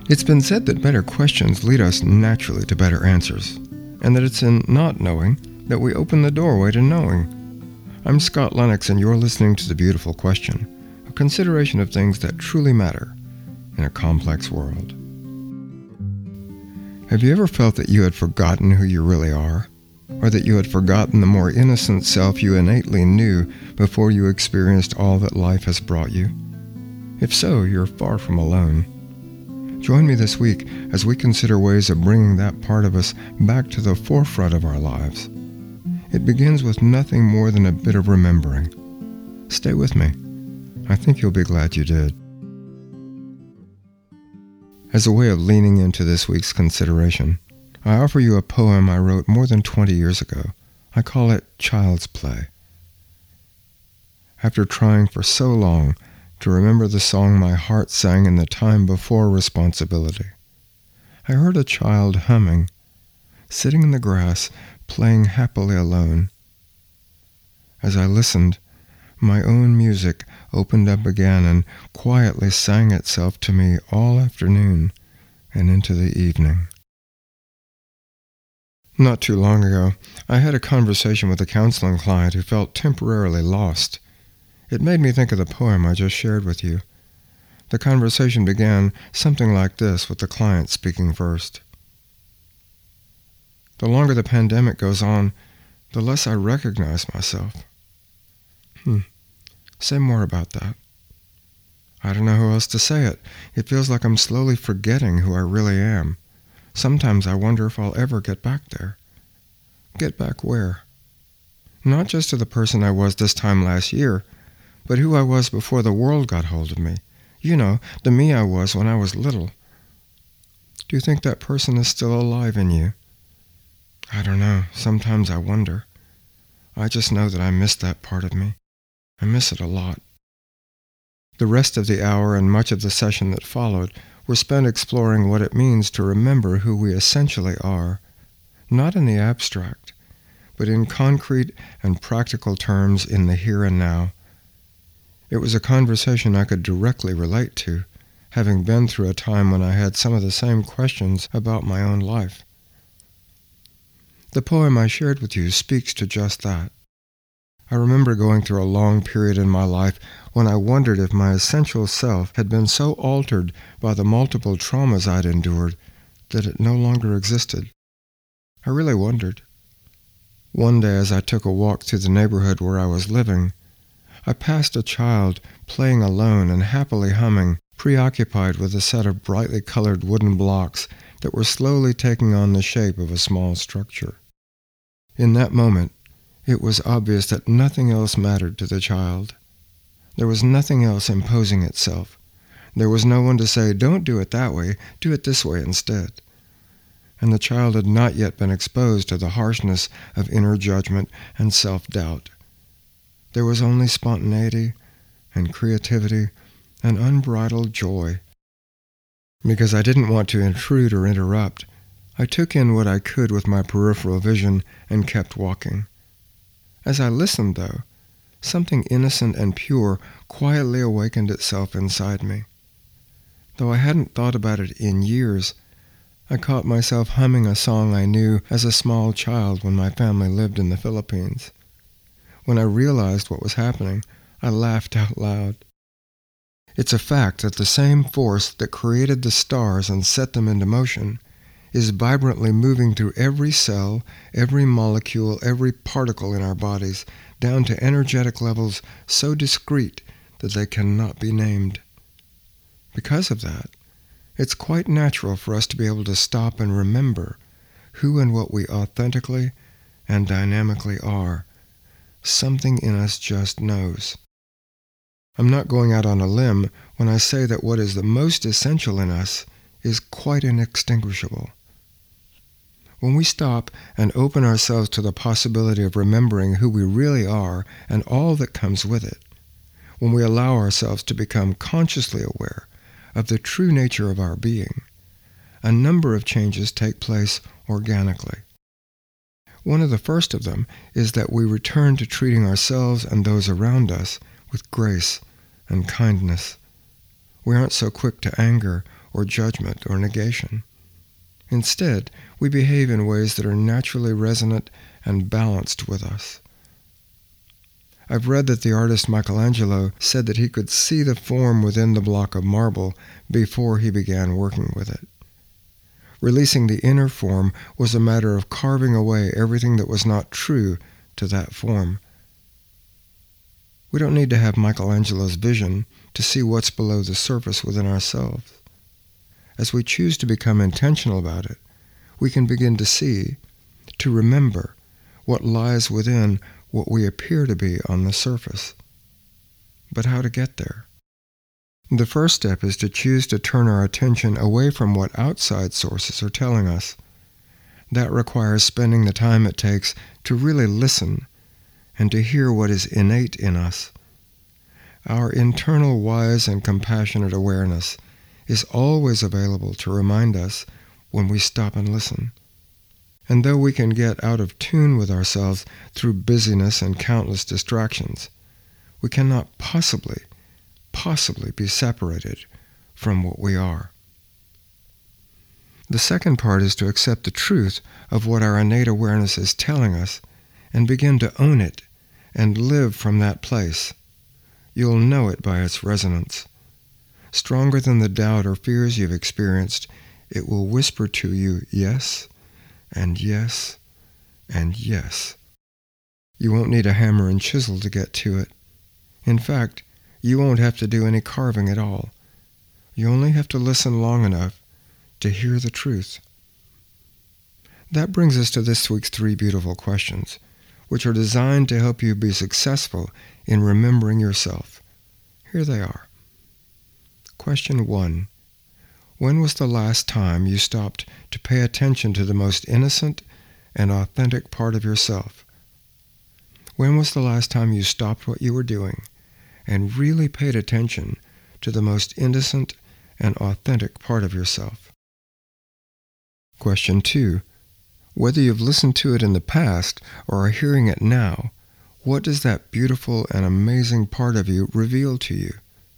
It's been said that better questions lead us naturally to better answers, and that it's in not knowing that we open the doorway to knowing. I'm Scott Lennox, and you're listening to The Beautiful Question, a consideration of things that truly matter in a complex world. Have you ever felt that you had forgotten who you really are? Or that you had forgotten the more innocent self you innately knew before you experienced all that life has brought you? If so, you're far from alone. Join me this week as we consider ways of bringing that part of us back to the forefront of our lives. It begins with nothing more than a bit of remembering. Stay with me. I think you'll be glad you did. As a way of leaning into this week's consideration, I offer you a poem I wrote more than 20 years ago. I call it Child's Play. After trying for so long to remember the song my heart sang in the time before responsibility, I heard a child humming, sitting in the grass, playing happily alone. As I listened, my own music opened up again and quietly sang itself to me all afternoon and into the evening. Not too long ago, I had a conversation with a counseling client who felt temporarily lost. It made me think of the poem I just shared with you. The conversation began something like this, with the client speaking first. The longer the pandemic goes on, the less I recognize myself. Say more about that. I don't know how else to say it. It feels like I'm slowly forgetting who I really am. Sometimes I wonder if I'll ever get back there. Get back where? Not just to the person I was this time last year, but who I was before the world got hold of me. You know, the me I was when I was little. Do you think that person is still alive in you? I don't know. Sometimes I wonder. I just know that I miss that part of me. I miss it a lot. The rest of the hour and much of the session that followed were spent exploring what it means to remember who we essentially are, not in the abstract, but in concrete and practical terms in the here and now. It was a conversation I could directly relate to, having been through a time when I had some of the same questions about my own life. The poem I shared with you speaks to just that. I remember going through a long period in my life when I wondered if my essential self had been so altered by the multiple traumas I'd endured that it no longer existed. I really wondered. One day, as I took a walk through the neighborhood where I was living, I passed a child playing alone and happily humming, preoccupied with a set of brightly colored wooden blocks that were slowly taking on the shape of a small structure. In that moment, it was obvious that nothing else mattered to the child. There was nothing else imposing itself. There was no one to say, "Don't do it that way, do it this way instead." And the child had not yet been exposed to the harshness of inner judgment and self-doubt. There was only spontaneity and creativity and unbridled joy. Because I didn't want to intrude or interrupt, I took in what I could with my peripheral vision and kept walking. As I listened, though, something innocent and pure quietly awakened itself inside me. Though I hadn't thought about it in years, I caught myself humming a song I knew as a small child when my family lived in the Philippines. When I realized what was happening, I laughed out loud. It's a fact that the same force that created the stars and set them into motion is vibrantly moving through every cell, every molecule, every particle in our bodies, down to energetic levels so discrete that they cannot be named. Because of that, it's quite natural for us to be able to stop and remember who and what we authentically and dynamically are. Something in us just knows. I'm not going out on a limb when I say that what is the most essential in us is quite inextinguishable. When we stop and open ourselves to the possibility of remembering who we really are and all that comes with it, when we allow ourselves to become consciously aware of the true nature of our being, a number of changes take place organically. One of the first of them is that we return to treating ourselves and those around us with grace and kindness. We aren't so quick to anger or judgment or negation. Instead, we behave in ways that are naturally resonant and balanced with us. I've read that the artist Michelangelo said that he could see the form within the block of marble before he began working with it. Releasing the inner form was a matter of carving away everything that was not true to that form. We don't need to have Michelangelo's vision to see what's below the surface within ourselves. As we choose to become intentional about it, we can begin to see, to remember, what lies within what we appear to be on the surface. But how to get there? The first step is to choose to turn our attention away from what outside sources are telling us. That requires spending the time it takes to really listen and to hear what is innate in us. Our internal wise and compassionate awareness is always available to remind us when we stop and listen. And though we can get out of tune with ourselves through busyness and countless distractions, we cannot possibly be separated from what we are. The second part is to accept the truth of what our innate awareness is telling us and begin to own it and live from that place. You'll know it by its resonance. Stronger than the doubt or fears you've experienced, it will whisper to you yes, and yes, and yes. You won't need a hammer and chisel to get to it. In fact, you won't have to do any carving at all. You only have to listen long enough to hear the truth. That brings us to this week's 3 beautiful questions, which are designed to help you be successful in remembering yourself. Here they are. Question 1. When was the last time you stopped to pay attention to the most innocent and authentic part of yourself? When was the last time you stopped what you were doing and really paid attention to the most innocent and authentic part of yourself? Question 2. Whether you've listened to it in the past or are hearing it now, what does that beautiful and amazing part of you reveal to you?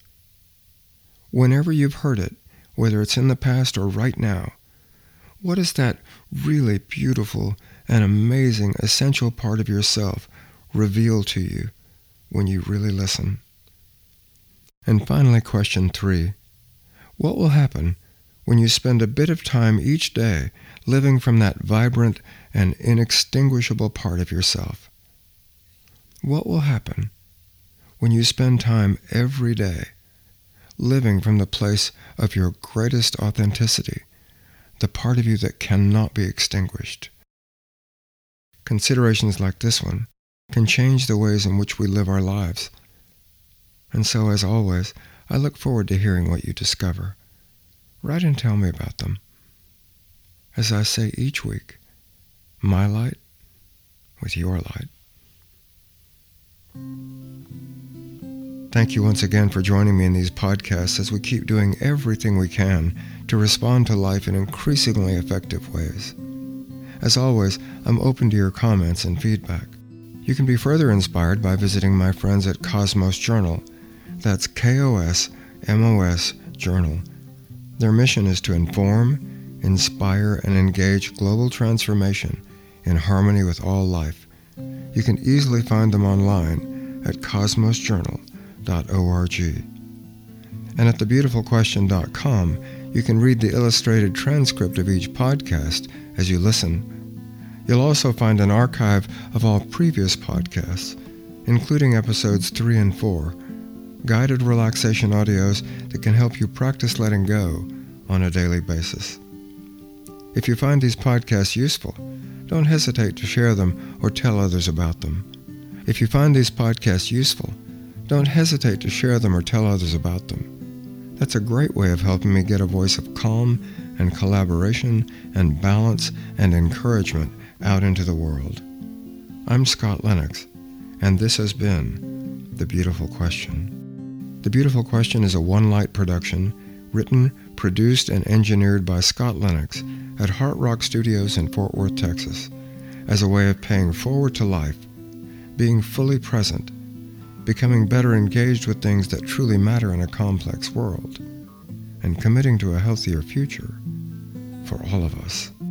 Whenever you've heard it, whether it's in the past or right now, what is that really beautiful and amazing essential part of yourself reveal to you when you really listen? And finally, question 3. What will happen when you spend a bit of time each day living from that vibrant and inextinguishable part of yourself? What will happen when you spend time every day living from the place of your greatest authenticity, the part of you that cannot be extinguished? Considerations like this one can change the ways in which we live our lives. And so, as always, I look forward to hearing what you discover. Write and tell me about them. As I say each week, my light with your light. Thank you once again for joining me in these podcasts as we keep doing everything we can to respond to life in increasingly effective ways. As always, I'm open to your comments and feedback. You can be further inspired by visiting my friends at Cosmos Journal. That's KOSMOS Journal. Their mission is to inform, inspire, and engage global transformation in harmony with all life. You can easily find them online at cosmosjournal.org. And at thebeautifulquestion.com, you can read the illustrated transcript of each podcast as you listen. You'll also find an archive of all previous podcasts, including episodes 3 and 4, guided relaxation audios that can help you practice letting go on a daily basis. If you find these podcasts useful, don't hesitate to share them or tell others about them. If you find these podcasts useful, don't hesitate to share them or tell others about them. That's a great way of helping me get a voice of calm and collaboration and balance and encouragement out into the world. I'm Scott Lennox, and this has been The Beautiful Question. The Beautiful Question is a One Light production, written, produced, and engineered by Scott Lennox at Heart Rock Studios in Fort Worth, Texas, as a way of paying forward to life, being fully present, becoming better engaged with things that truly matter in a complex world. and committing to a healthier future for all of us.